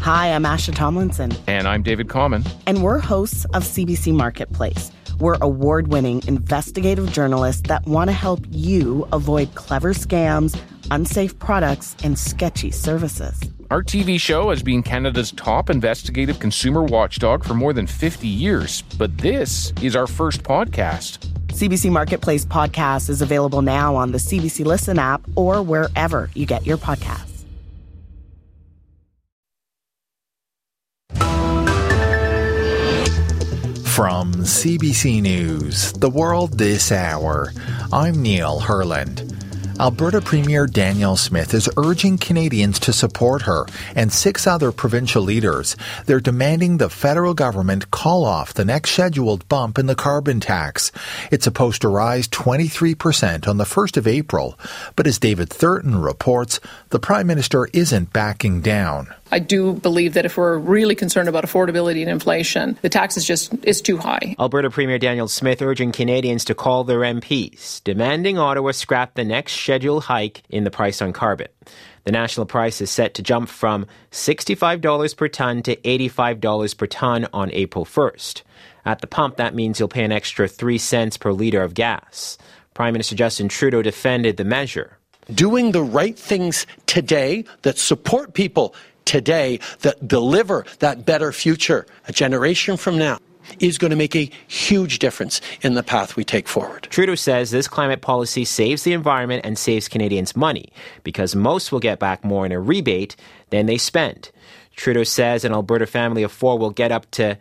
Hi, I'm Asha Tomlinson. And I'm David Common. And we're hosts of CBC Marketplace. We're award-winning investigative journalists that want to help you avoid clever scams, unsafe products, and sketchy services. Our TV show has been Canada's top investigative consumer watchdog for more than 50 years, but this is our first podcast. CBC Marketplace podcast is available now on the CBC Listen app or wherever you get your podcasts. From CBC News, The World This Hour, I'm Neil Herland. Alberta Premier Danielle Smith is urging Canadians to support her and 6 other provincial leaders. They're demanding the federal government call off the next scheduled bump in the carbon tax. It's supposed to rise 23% on the 1st of April. But as David Thurton reports, the Prime Minister isn't backing down. I do believe that if we're really concerned about affordability and inflation, the tax is too high. Alberta Premier Danielle Smith urging Canadians to call their MPs, demanding Ottawa scrap the next scheduled hike in the price on carbon. The national price is set to jump from $65 per tonne to $85 per tonne on April 1st. At the pump, that means you'll pay an extra 3 cents per litre of gas. Prime Minister Justin Trudeau defended the measure. Doing the right things today that support people today, that deliver that better future a generation from now, is going to make a huge difference in the path we take forward. Trudeau says this climate policy saves the environment and saves Canadians money because most will get back more in a rebate than they spend. Trudeau says an Alberta family of 4 will get up to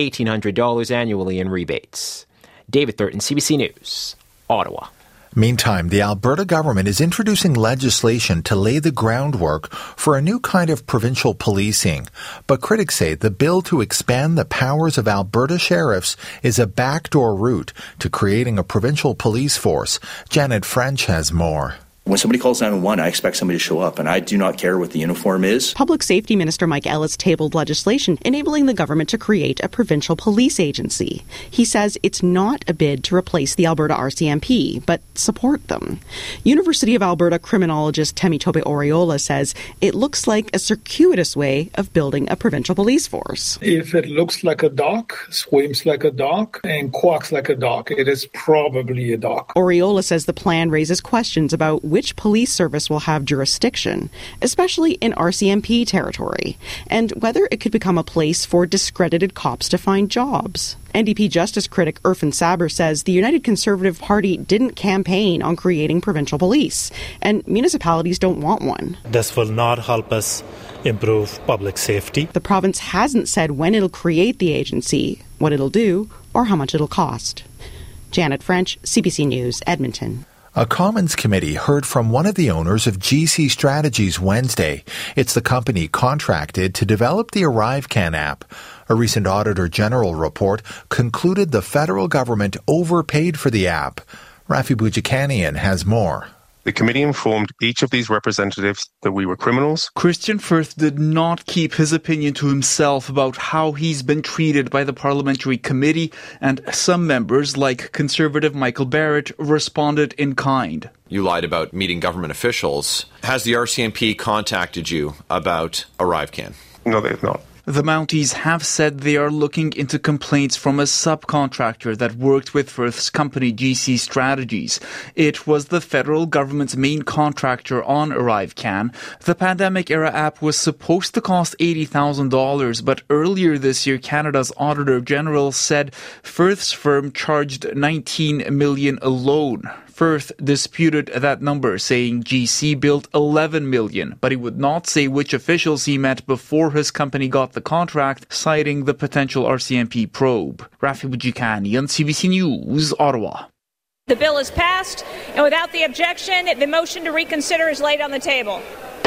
$1,800 annually in rebates. David Thurton, CBC News, Ottawa. Meantime, the Alberta government is introducing legislation to lay the groundwork for a new kind of provincial policing. But critics say the bill to expand the powers of Alberta sheriffs is a backdoor route to creating a provincial police force. Janet French has more. When somebody calls 911, I expect somebody to show up, and I do not care what the uniform is. Public Safety Minister Mike Ellis tabled legislation enabling the government to create a provincial police agency. He says it's not a bid to replace the Alberta RCMP, but support them. University of Alberta criminologist Temitope Oriola says it looks like a circuitous way of building a provincial police force. If it looks like a dock, swims like a dock, and quacks like a dock, it is probably a dock. Oriola says the plan raises questions about which police service will have jurisdiction, especially in RCMP territory, and whether it could become a place for discredited cops to find jobs. NDP Justice critic Irfan Saber says the United Conservative Party didn't campaign on creating provincial police, and municipalities don't want one. This will not help us improve public safety. The province hasn't said when it'll create the agency, what it'll do, or how much it'll cost. Janet French, CBC News, Edmonton. A Commons committee heard from one of the owners of GC Strategies Wednesday. It's the company contracted to develop the ArriveCan app. A recent Auditor General report concluded the federal government overpaid for the app. Rafi Boudjikanian has more. The committee informed each of these representatives that we were criminals. Christian Firth did not keep his opinion to himself about how he's been treated by the parliamentary committee, and some members, like Conservative Michael Barrett, responded in kind. You lied about meeting government officials. Has the RCMP contacted you about ArriveCan? No, they have not. The Mounties have said they are looking into complaints from a subcontractor that worked with Firth's company GC Strategies. It was the federal government's main contractor on ArriveCan. The pandemic-era app was supposed to cost $80,000, but earlier this year, Canada's Auditor General said Firth's firm charged $19 million alone. Firth disputed that number, saying GC billed $11 million, but he would not say which officials he met before his company got the contract, citing the potential RCMP probe. Rafi Boudjikanian on CBC News, Ottawa. The bill is passed, and without the objection, the motion to reconsider is laid on the table.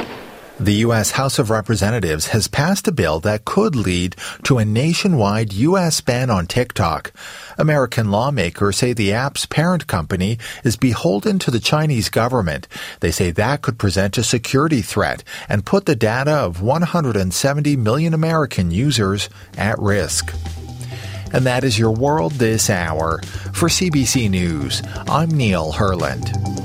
The U.S. House of Representatives has passed a bill that could lead to a nationwide U.S. ban on TikTok. American lawmakers say the app's parent company is beholden to the Chinese government. They say that could present a security threat and put the data of 170 million American users at risk. And that is your World This Hour. For CBC News, I'm Neil Herland.